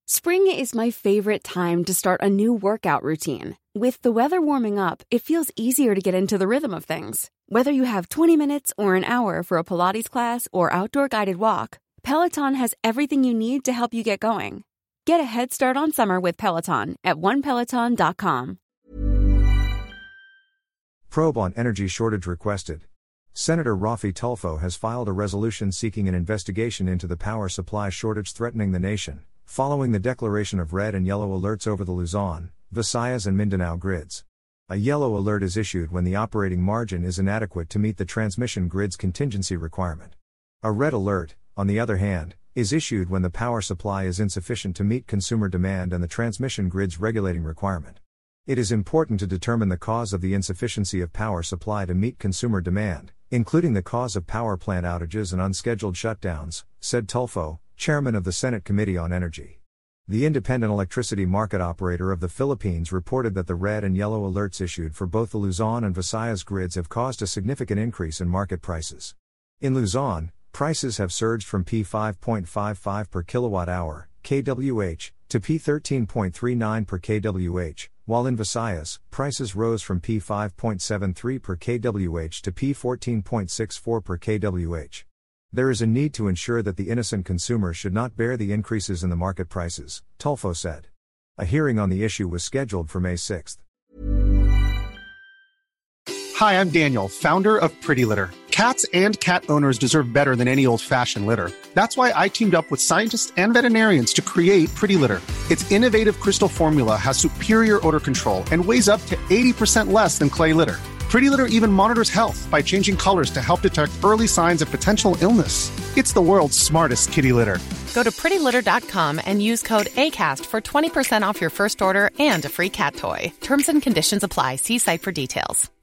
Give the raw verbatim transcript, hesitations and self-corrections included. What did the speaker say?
Spring is my favorite time to start a new workout routine. With the weather warming up, it feels easier to get into the rhythm of things. Whether you have twenty minutes or an hour for a Pilates class or outdoor guided walk, Peloton has everything you need to help you get going. Get a head start on summer with Peloton at one peloton dot com. Probe on energy shortage requested. Senator Rafi Tulfo has filed a resolution seeking an investigation into the power supply shortage threatening the nation, following the declaration of red and yellow alerts over the Luzon, Visayas and Mindanao grids. A yellow alert is issued when the operating margin is inadequate to meet the transmission grid's contingency requirement. A red alert, on the other hand, is issued when the power supply is insufficient to meet consumer demand and the transmission grid's regulating requirement. It is important to determine the cause of the insufficiency of power supply to meet consumer demand, including the cause of power plant outages and unscheduled shutdowns, said Tulfo, chairman of the Senate Committee on Energy. The independent electricity market operator of the Philippines reported that the red and yellow alerts issued for both the Luzon and Visayas grids have caused a significant increase in market prices. In Luzon, prices have surged from P five point five five per kilowatt hour, K W H, to P thirteen point three nine per K W H, while in Visayas, prices rose from P five point seven three per K W H to P fourteen point six four per K W H. There is a need to ensure that the innocent consumer should not bear the increases in the market prices, Tulfo said. A hearing on the issue was scheduled for May sixth. Hi, I'm Daniel, founder of Pretty Litter. Cats and cat owners deserve better than any old-fashioned litter. That's why I teamed up with scientists and veterinarians to create Pretty Litter. Its innovative crystal formula has superior odor control and weighs up to eighty percent less than clay litter. Pretty Litter even monitors health by changing colors to help detect early signs of potential illness. It's the world's smartest kitty litter. Go to pretty litter dot com and use code ACAST for twenty percent off your first order and a free cat toy. Terms and conditions apply. See site for details.